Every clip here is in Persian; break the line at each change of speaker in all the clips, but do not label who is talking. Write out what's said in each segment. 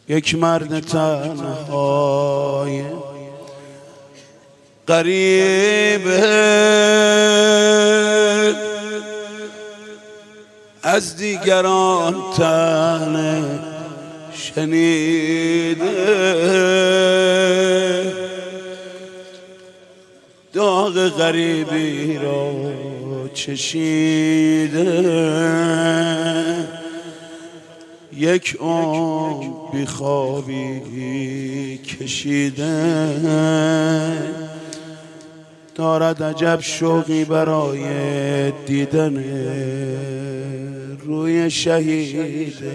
یک مرد تنهای غریب از دیگران تن شنیده، داغ غریبی را چشیده، یک عمر بیخوابی کشیده، دارد عجب شوقی برای دیدن روی شهیده.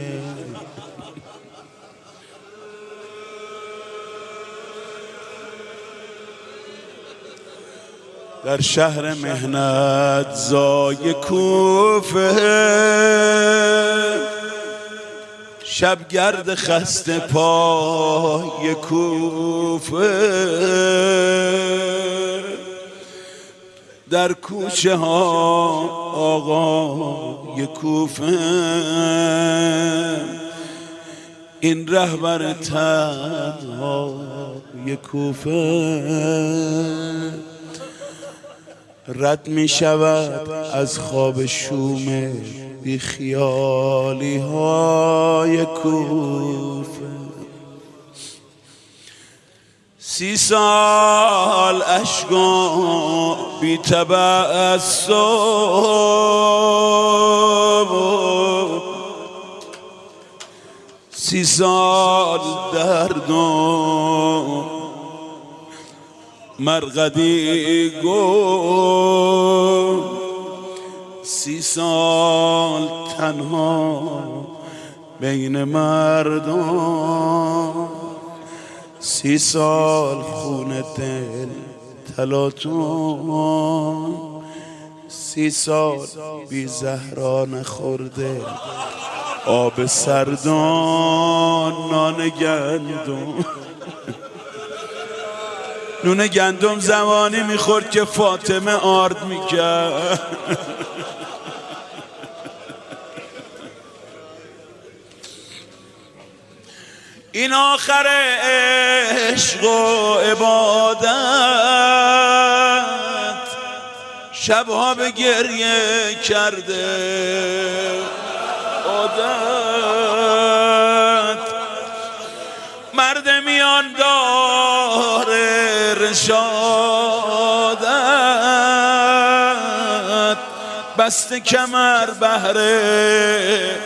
در شهر مهنت زای کوفه، شبگرد خسته پای کوفه، در کوچه ها آقای کوفه، این رهبر تنهای کوفه، رد می شود از خواب شوم بی خیالی های کوفه. 30 سال اشکم بی تبسم، 30 سال دردم مرقدی گم، 30 سال تنها بین مردم، 30 سال خون دل تلاطم، 30 سال بی زهرا نخورده آب سردان، نان گندم نون گندم زمانی میخورد که فاطمه آرد میکرد. این آخر عشق و عبادت، شبها به گریه کرده عادت، مرد میان داره رشادت، بسته کمر بهر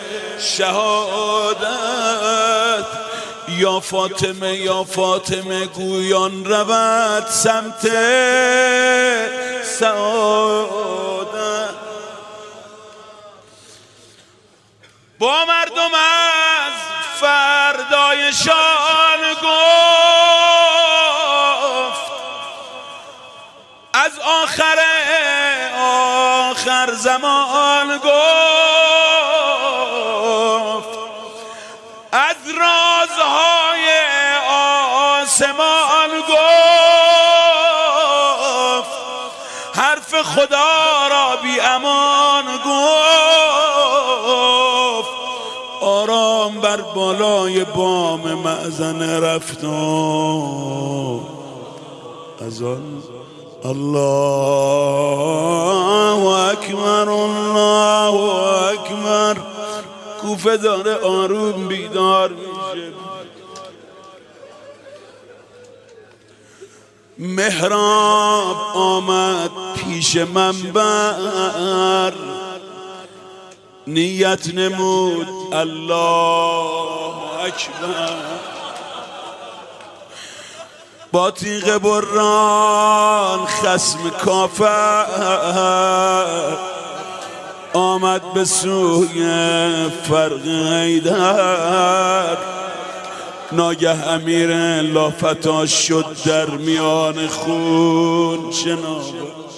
شهادت، یا فاطمه یا فاطمه گویان رود سمت سعادت. با مردم از فردایشان گفت، از آخر زمان گفت، از رازهای آسمان گفت، حرف خدا را بی امان گفت، آرام بر بالای بام مأذن رفتم، از آن الله اکبر الله اکبر، کوفه داره آروم بیدار میشه. محراب آمد پیش منبر، نیت نمود الله اکبر، با تیغ بران خصم کافر آمد به سوی فرق حیدر، ناگه امیر لافتا شد در میان خون شناور.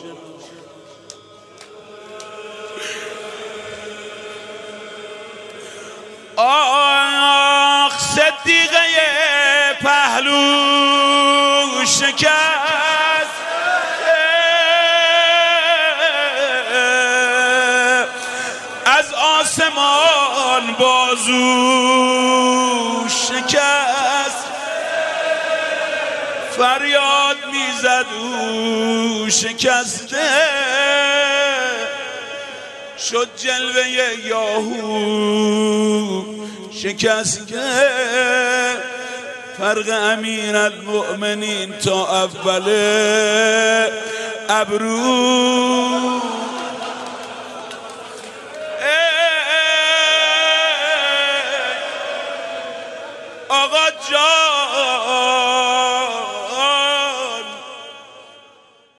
آخ صدیقه پهلو شکست، از آسمان بازو شکست، شکست، فریاد میزد او شکسته، شد جلوه یاهو شکسته. فرق امیرالمؤمنین تا اول ابرو